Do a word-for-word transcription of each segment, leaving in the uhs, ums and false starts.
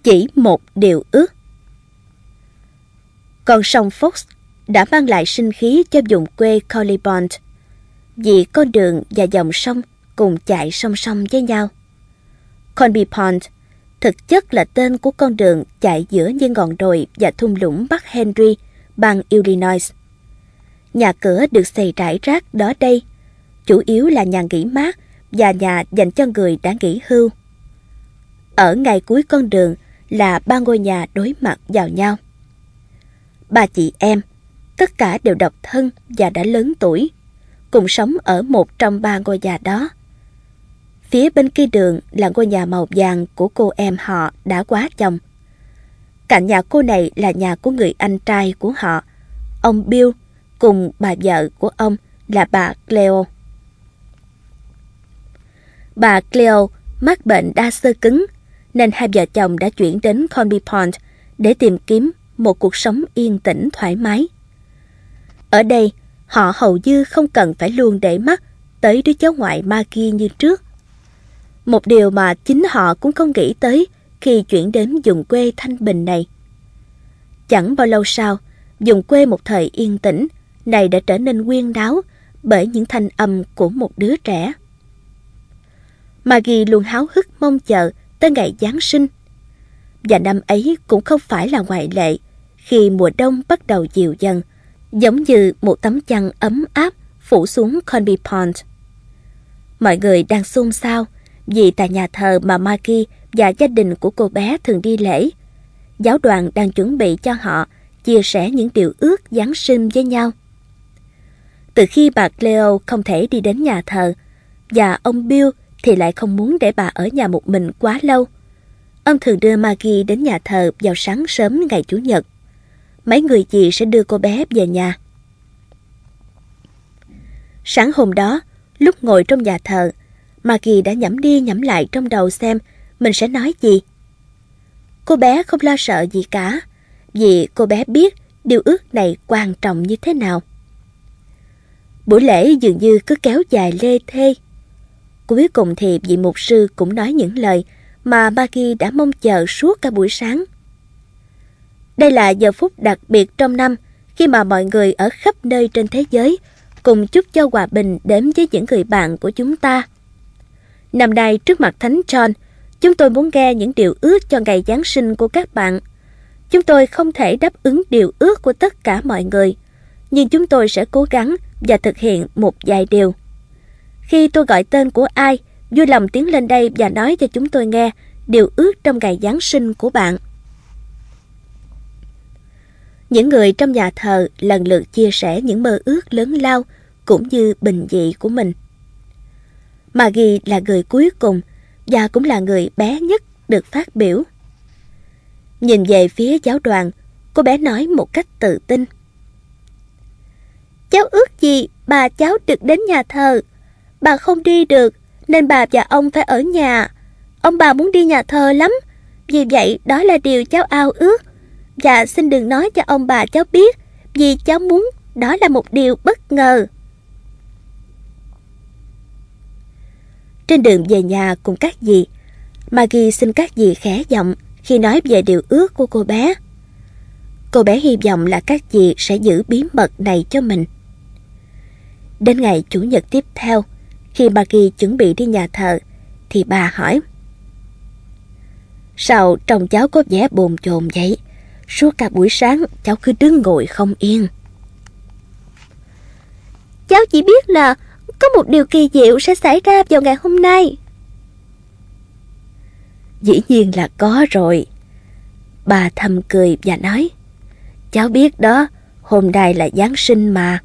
Chỉ một điều ước. Con sông Fox đã mang lại sinh khí cho vùng quê Corley Pond, vì con đường và dòng sông cùng chạy song song với nhau. Corley Pond thực chất là tên của con đường chạy giữa những ngọn đồi và thung lũng Bắc Henry, bang Illinois. Nhà cửa được xây rải rác đó đây, chủ yếu là nhà nghỉ mát và nhà dành cho người đã nghỉ hưu. Ở ngay cuối con đường là ba ngôi nhà đối mặt vào nhau. Ba chị em, tất cả đều độc thân và đã lớn tuổi, cùng sống ở một trong ba ngôi nhà đó. Phía bên kia đường là ngôi nhà màu vàng của cô em họ đã quá chồng. Cạnh nhà cô này là nhà của người anh trai của họ, ông Bill, cùng bà vợ của ông là bà Cleo. Bà Cleo mắc bệnh đa xơ cứng, nên hai vợ chồng đã chuyển đến Corley Pond để tìm kiếm một cuộc sống yên tĩnh thoải mái. Ở đây, họ hầu như không cần phải luôn để mắt tới đứa cháu ngoại Maggie như trước. Một điều mà chính họ cũng không nghĩ tới khi chuyển đến vùng quê thanh bình này. Chẳng bao lâu sau, vùng quê một thời yên tĩnh này đã trở nên huyên náo bởi những thanh âm của một đứa trẻ. Maggie luôn háo hức mong chờ tới ngày Giáng sinh. Và năm ấy cũng không phải là ngoại lệ khi mùa đông bắt đầu dịu dần, giống như một tấm chăn ấm áp phủ xuống Corley Pond. Mọi người đang xôn xao vì tại nhà thờ mà Maggie và gia đình của cô bé thường đi lễ, giáo đoàn đang chuẩn bị cho họ chia sẻ những điều ước Giáng sinh với nhau. Từ khi bà Cleo không thể đi đến nhà thờ, và ông Bill thì lại không muốn để bà ở nhà một mình quá lâu, ông thường đưa Maggie đến nhà thờ vào sáng sớm ngày Chủ nhật. Mấy người dì sẽ đưa cô bé về nhà. Sáng hôm đó, lúc ngồi trong nhà thờ, Maggie đã nhẩm đi nhẩm lại trong đầu xem mình sẽ nói gì. Cô bé không lo sợ gì cả, vì cô bé biết điều ước này quan trọng như thế nào. Buổi lễ dường như cứ kéo dài lê thê. Cuối cùng thì vị mục sư cũng nói những lời mà Maggie đã mong chờ suốt cả buổi sáng. Đây là giờ phút đặc biệt trong năm khi mà mọi người ở khắp nơi trên thế giới cùng chúc cho hòa bình đến với những người bạn của chúng ta. Năm nay trước mặt Thánh John, chúng tôi muốn nghe những điều ước cho ngày Giáng sinh của các bạn. Chúng tôi không thể đáp ứng điều ước của tất cả mọi người, nhưng chúng tôi sẽ cố gắng và thực hiện một vài điều. Khi tôi gọi tên của ai, vui lòng tiến lên đây và nói cho chúng tôi nghe điều ước trong ngày Giáng sinh của bạn. Những người trong nhà thờ lần lượt chia sẻ những mơ ước lớn lao cũng như bình dị của mình. Maggie là người cuối cùng và cũng là người bé nhất được phát biểu. Nhìn về phía giáo đoàn, cô bé nói một cách tự tin. Cháu ước gì bà cháu được đến nhà thờ. Bà không đi được nên bà và ông phải ở nhà. Ông bà muốn đi nhà thờ lắm, vì vậy đó là điều cháu ao ước. Và xin đừng nói cho ông bà cháu biết, vì cháu muốn đó là một điều bất ngờ. Trên đường về nhà cùng các dì, Maggie xin các dì khẽ giọng khi nói về điều ước của cô bé. Cô bé hy vọng là các dì sẽ giữ bí mật này cho mình. Đến ngày Chủ nhật tiếp theo, khi Maggie chuẩn bị đi nhà thờ, thì bà hỏi: Sao trông cháu có vẻ bồn chồn vậy? Suốt cả buổi sáng cháu cứ đứng ngồi không yên. Cháu chỉ biết là có một điều kỳ diệu sẽ xảy ra vào ngày hôm nay. Dĩ nhiên là có rồi. Bà thầm cười và nói: Cháu biết đó, hôm nay là Giáng sinh mà.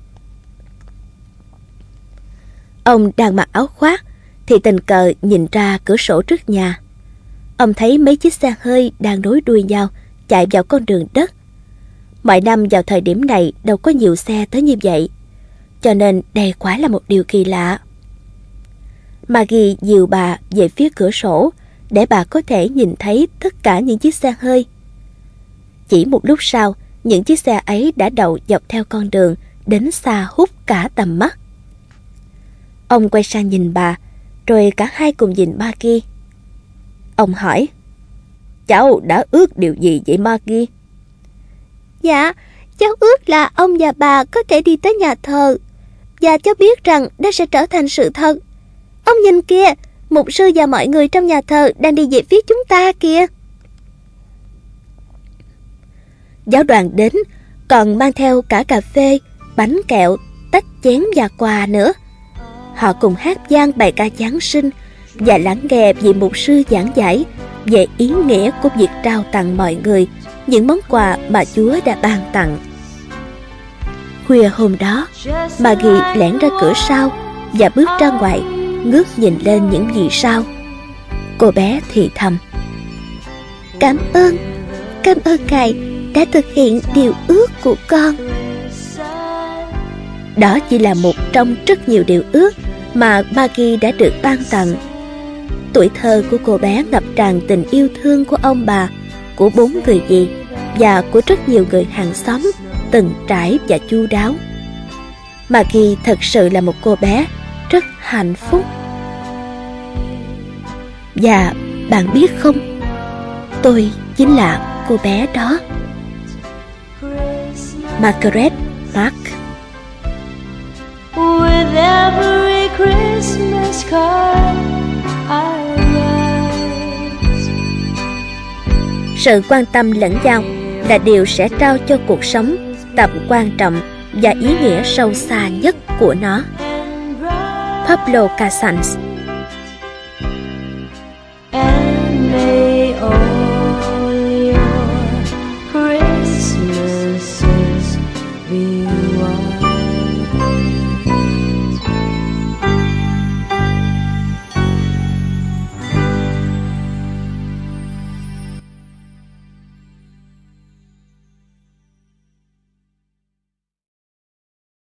Ông đang mặc áo khoác thì tình cờ nhìn ra cửa sổ trước nhà. Ông thấy mấy chiếc xe hơi đang nối đuôi nhau chạy vào con đường đất. Mọi năm vào thời điểm này đâu có nhiều xe tới như vậy, cho nên đây quả là một điều kỳ lạ. Maggie dìu bà về phía cửa sổ để bà có thể nhìn thấy tất cả những chiếc xe hơi. Chỉ một lúc sau, những chiếc xe ấy đã đậu dọc theo con đường đến xa hút cả tầm mắt. Ông quay sang nhìn bà, rồi cả hai cùng nhìn Maggie. Ông hỏi: cháu đã ước điều gì vậy Maggie? Dạ, cháu ước là ông và bà có thể đi tới nhà thờ. Và cháu biết rằng đó sẽ trở thành sự thật. Ông nhìn kìa, mục sư và mọi người trong nhà thờ đang đi về phía chúng ta kìa. Giáo đoàn đến, còn mang theo cả cà phê, bánh kẹo, tách chén và quà nữa. Họ cùng hát vang bài ca Giáng sinh và lắng nghe vị mục sư giảng giải về ý nghĩa của việc trao tặng mọi người những món quà mà Chúa đã ban tặng. Khuya hôm đó, Maggie lẻn ra cửa sau và bước ra ngoài, ngước nhìn lên những vì sao. Cô bé thì thầm: Cảm ơn, cảm ơn Ngài đã thực hiện điều ước của con. Đó chỉ là một trong rất nhiều điều ước mà Maggie đã được ban tặng. Tuổi thơ của cô bé ngập tràn tình yêu thương của ông bà, của bốn người dì và của rất nhiều người hàng xóm, từng trải và chu đáo. Maggie thật sự là một cô bé rất hạnh phúc. Và bạn biết không, tôi chính là cô bé đó. Margaret Mark. With every Christmas card I write. Sự quan tâm lẫn nhau là điều sẽ trao cho cuộc sống tầm quan trọng và ý nghĩa sâu xa nhất của nó. Pablo Casals.